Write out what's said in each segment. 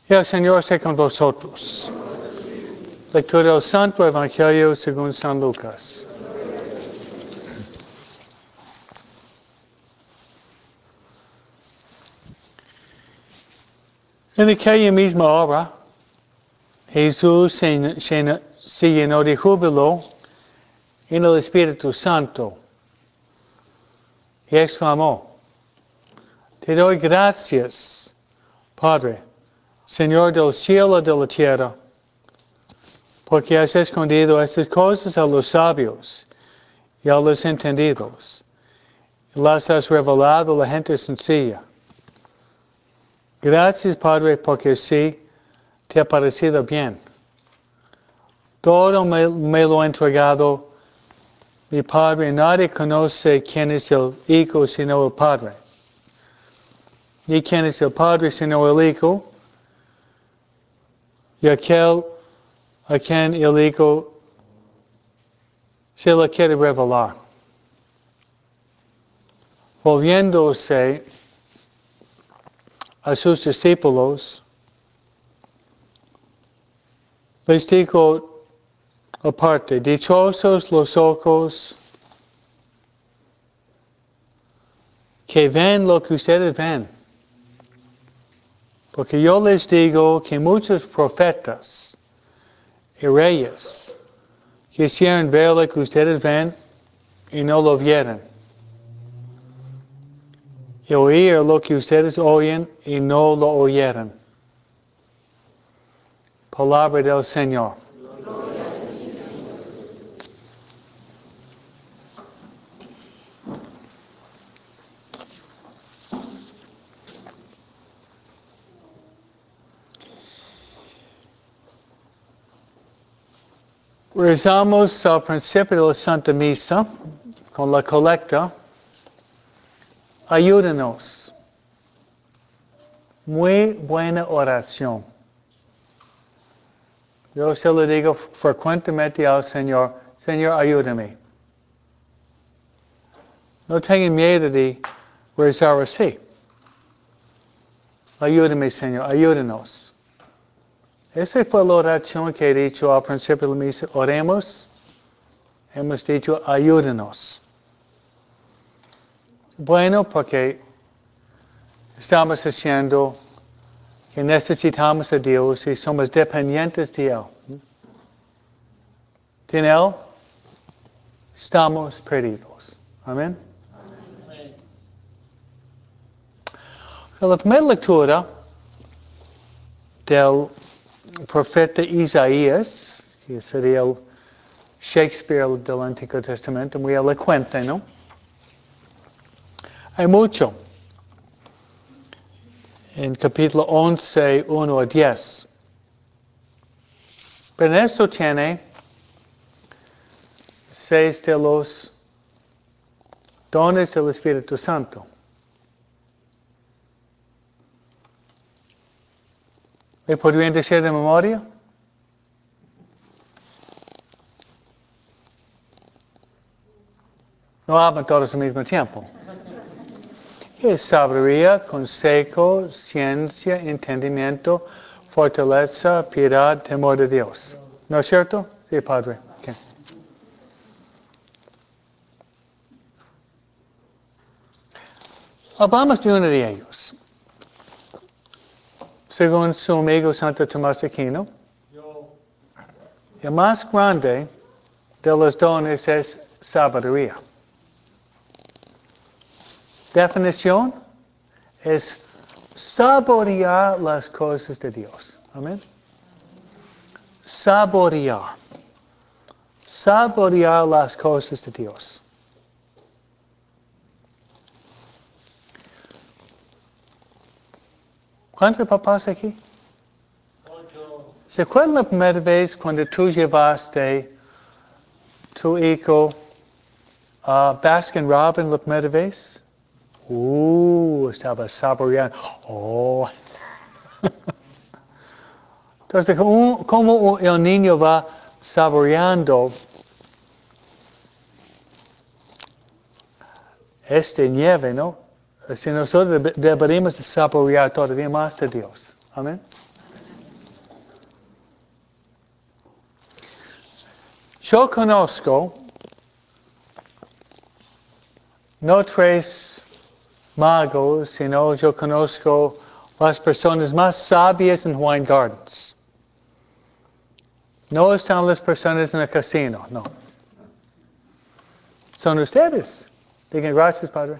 Y el Señor esté con vosotros. Lectura del Santo Evangelio según San Lucas. En aquella misma hora, Jesús se llenó de júbilo en el Espíritu Santo y exclamó: Te doy gracias, Padre, Señor del cielo y de la tierra, porque has escondido estas cosas a los sabios y a los entendidos, y las has revelado a la gente sencilla. Gracias, Padre, porque así te ha parecido bien. Todo me lo ha entregado mi Padre. Nadie conoce quién es el Hijo sino el Padre. Ni quién es el Padre sino el Hijo, y aquel a quien el Hijo se le quiere revelar. Volviéndose a sus discípulos, les dijo aparte: Dichosos los ojos que ven lo que ustedes ven. Porque yo les digo que muchos profetas y reyes quisieron ver lo que ustedes ven y no lo vieron. Y oír lo que ustedes oyen y no lo oyeron. Palabra del Señor. Rezamos al principio de la Santa Misa con la colecta: Ayúdanos. Muy buena oración. Yo se lo digo frecuentemente al Señor: Señor, ayúdame. No tengan miedo de rezar así. Ayúdame, Señor, ayúdanos. Esa fue la oración que he dicho al principio de la misa. Oremos. Hemos dicho: ayúdanos. Bueno, porque estamos diciendo que necesitamos a Dios y somos dependientes de Él. Sin Él estamos perdidos. Amén. La primera lectura del profeta Isaías, que sería el Shakespeare del Antiguo Testamento, muy elocuente, ¿no? Hay mucho. En capítulo 11, 1 a 10. Pero en esto tiene 6 de los dones del Espíritu Santo. ¿Me podrían decir de memoria? No hablan todos al mismo tiempo. Es sabiduría, consejo, ciencia, entendimiento, fortaleza, piedad, temor de Dios. ¿No es cierto? Sí, Padre. Okay. Hablamos de uno de ellos. Según su amigo Santo Tomás de Aquino, el más grande de los dones es sabiduría. Definición es saborear las cosas de Dios. Amén. Saborear. Saborear las cosas de Dios. ¿Cuántos papás aquí? 8. ¿Se acuerdan la primera vez cuando tú llevaste tu hijo a Baskin Robbins la primera vez? Estaba saboreando. Oh. Entonces, ¿cómo el niño va saboreando nieve, no? Si nosotros deberíamos saborear todavía más de Dios. Amén. Yo conozco no 3 magos, sino yo conozco las personas más sabias en Wine Gardens. No están las personas en el casino, no. Son ustedes. Digan gracias, Padre.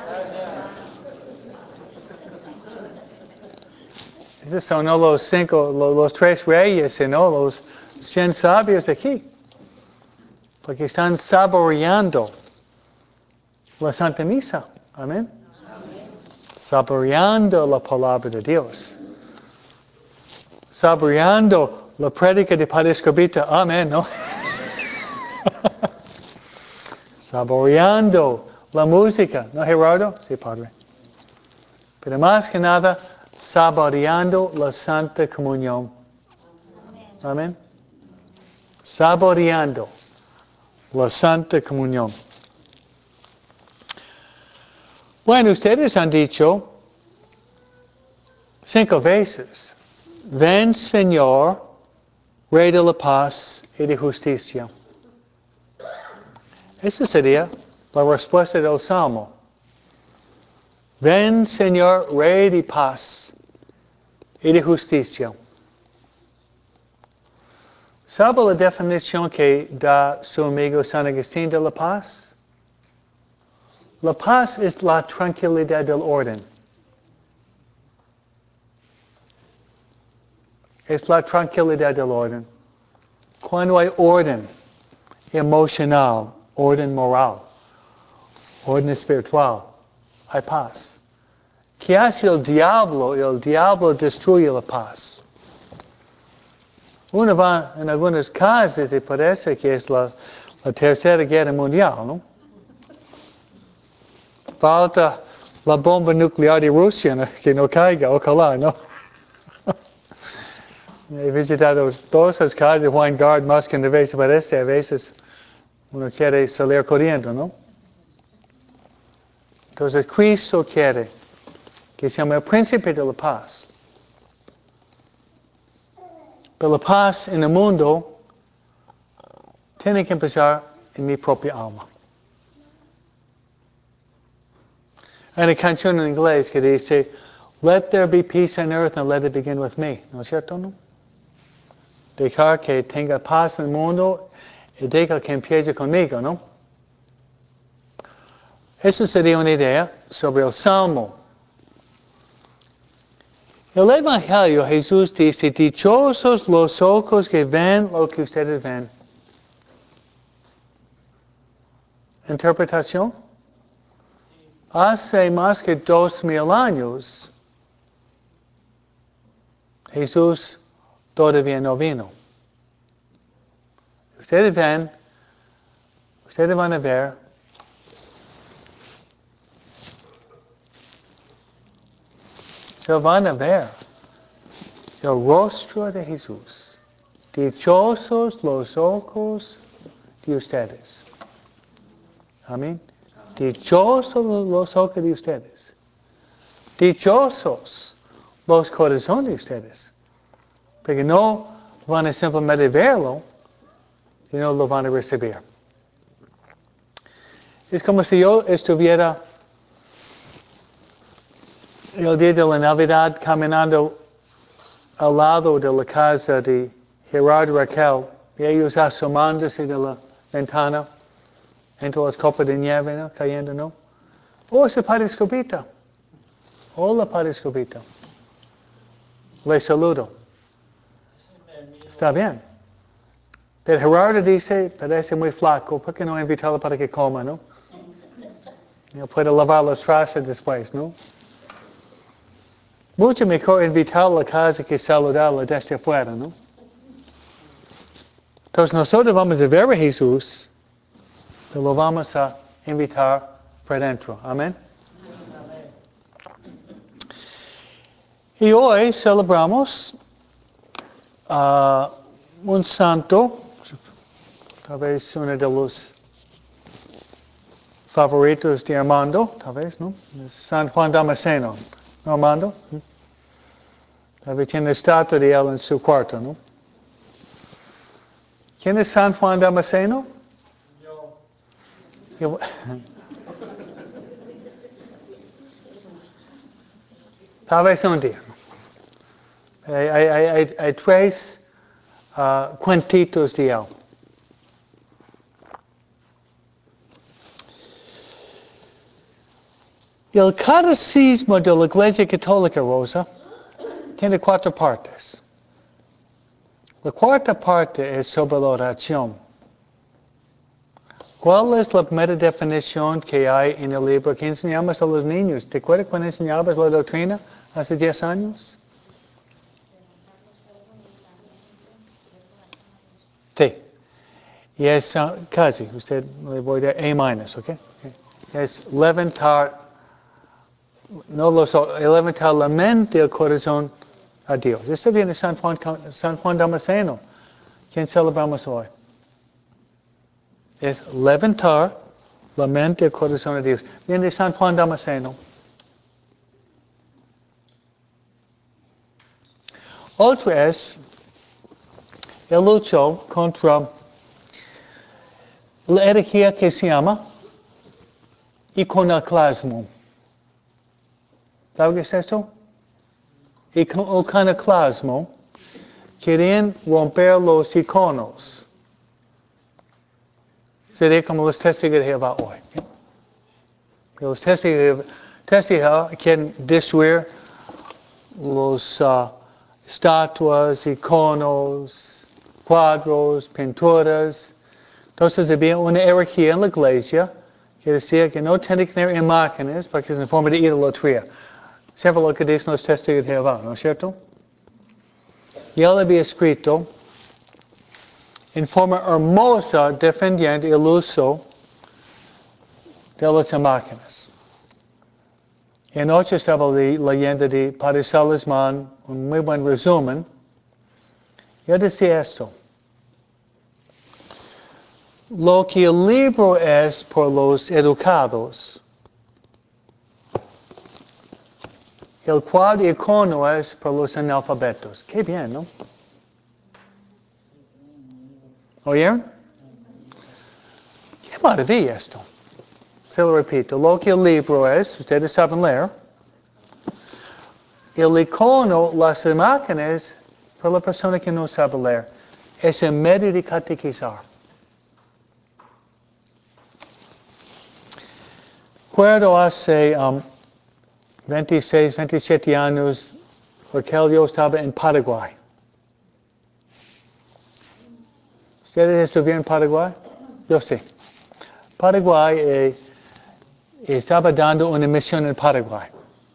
Esos son no los 3 reyes, sino los 100 sabios aquí. Porque están saboreando la Santa Misa. Amén. Saboreando la palabra de Dios. Saboreando la prédica de Padre Escobita. Amén, ¿no? Saboreando la música. ¿No, Gerardo? Sí, Padre. Pero más que nada, saboreando la Santa Comunión. Amén. Saboreando la Santa Comunión. Bueno, ustedes han dicho 5 veces, ven Señor, Rey de la paz y de justicia. Esa sería la respuesta del Salmo. Ven Señor, Rey de paz y de justicia. ¿Sabe la definición que da su amigo San Agustín de la paz? La paz es la tranquilidad del orden. Es la tranquilidad del orden. Cuando hay orden emocional, orden moral, orden espiritual, hay paz. ¿Qué hace el diablo? El diablo destruye la paz. Uno va en algunos casos y parece que es la tercera guerra mundial, ¿no? Falta la bomba nuclear de Rusia, ¿no? Que no caiga, ojalá, ¿no? He visitado todas las casas de Wine Garden más que una vez, parece, a veces uno quiere salir corriendo, ¿no? Entonces Cristo quiere que se llame el príncipe de la paz. Pero la paz en el mundo tiene que empezar en mi propia alma. Hay una canción en inglés que dice, let there be peace on earth and let it begin with me. ¿No es cierto, no? Dejar que tenga paz en el mundo y dejar que empiece conmigo, ¿no? Esa sería una idea sobre el Salmo. El Evangelio, Jesús dice, dichosos los ojos que ven lo que ustedes ven. Interpretación. Hace más que 2000 años, Jesús todavía no vino. Ustedes ven, ustedes van a ver se van a ver el rostro de Jesús. Dichosos los ojos de ustedes. Amén. Dichosos los ojos de ustedes. Dichosos los corazones de ustedes. Porque no van a simplemente verlo, sino lo van a recibir. Es como si yo estuviera el día de la Navidad caminando al lado de la casa de Gerardo y Raquel, y ellos asomándose de la ventana entre las copas de nieve, ¿no? Cayendo, ¿no? Oh, ese Padre Escobita. Hola, Padre Escobita. Le saludo. Está bien. Pero Gerardo dice, parece muy flaco, ¿por qué no invitarlo para que coma, no? No puede lavar los trastes después, ¿no? Mucho mejor invitarlo a casa que saludarlo desde afuera, ¿no? Entonces nosotros vamos a ver a Jesús, pero lo vamos a invitar para dentro. Amén. Y hoy celebramos un santo, tal vez uno de los favoritos de Armando, tal vez, ¿no? San Juan Damasceno. ¿No, Armando? Tal vez tiene estatua de él en su cuarto, ¿no? ¿Quién es San Juan Damasceno? Yo. Tal vez un día. Hay tres cuentitos de él. El catecismo de la Iglesia Católica, Rosa, tiene 4 partes. La cuarta parte es sobre la oración. ¿Cuál es la primera definición que hay en el libro que enseñamos a los niños? ¿Te acuerdas cuando enseñabas la doctrina hace 10 años? Sí. Y es casi, usted le voy a dar A-, ¿ok? Es levantar la mente y el corazón a Dios. Esto viene de San Juan Damasceno, quien celebramos hoy. Es levantar la mente y el corazón a Dios. Viene de San Juan Damasceno. Otro es, él luchó contra la herejía que se llama iconoclasmo. ¿Sabe qué es esto? Iconoclasmo. Quieren romper los iconos. Sería como los testigos de Jehová hoy. Los testigos de Jehová quieren destruir los estatuas, iconos, cuadros, pinturas. Entonces había una herejía en la iglesia que decía que no tiene que tener imágenes porque es en forma de idolatría. Siempre lo que dicen los testigos de Jehová, ¿no es cierto? Y él había escrito en forma hermosa defendiendo el uso de las imágenes. Y anoche estaba leyendo de Padre Salesman un muy buen resumen. Y él decía esto. Lo que el libro es por los educados, el cuadro icono es por los analfabetos. Qué bien, ¿no? ¿Oyeron? Qué maravilla esto. Se lo repito. Lo que el libro es, ustedes saben leer. El icono, las imágenes, para la persona que no sabe leer, es el medio de catequizar. Recuerdo hace 26, 27 años, Raquel y yo estaba en Paraguay. ¿Ustedes estuvieron en Paraguay? Yo sí. Paraguay estaba dando una misión en Paraguay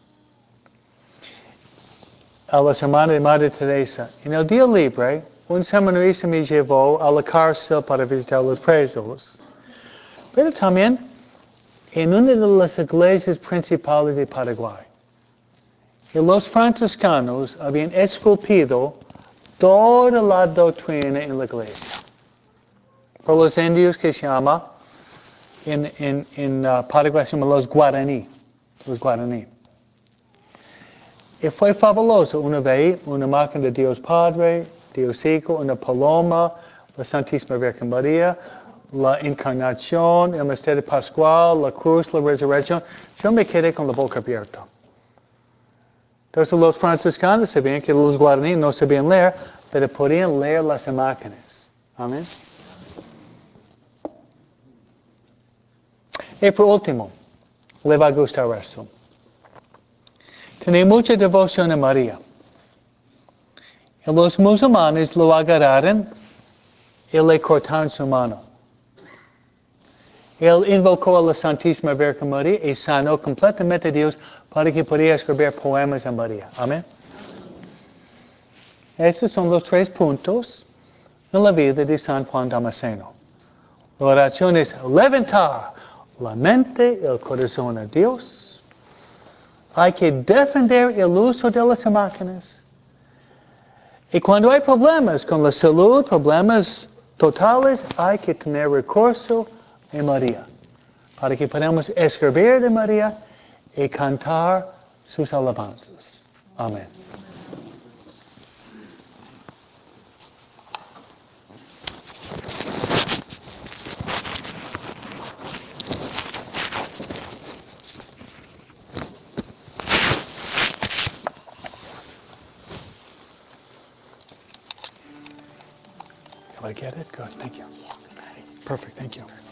a las hermanas de Madre Teresa. En el día libre, un seminarista me llevó a la cárcel para visitar a los presos. Pero también en una de las iglesias principales de Paraguay. Y los franciscanos habían esculpido toda la doctrina en la iglesia. Por los indios que se llama, en Paraguay se llama los guaraní. Los guaraní. Y fue fabuloso. Uno veía una imagen de Dios Padre, Dios Hijo, una paloma, la Santísima Virgen María, la encarnación, el misterio pascual, la cruz, la resurrección. Yo me quedé con la boca abierta. Entonces los franciscanos sabían que los guaraní no sabían leer, pero podían leer las imágenes. Amén. Y por último, le va a gustar esto. Tenía mucha devoción a María. Y los musulmanes lo agarraron y le cortaron su mano. Él invocó a la Santísima Virgen María y sanó completamente a Dios para que pudiera escribir poemas a María. Amén. Estos son los 3 puntos en la vida de San Juan Damasceno. La oración es levantar la mente y el corazón a Dios. Hay que defender el uso de las imágenes. Y cuando hay problemas con la salud, problemas totales, hay que tener recurso a María, para que podamos escribir de María y cantar sus alabanzas. Amén. Do I get it? Good, thank you. Perfect, thank you.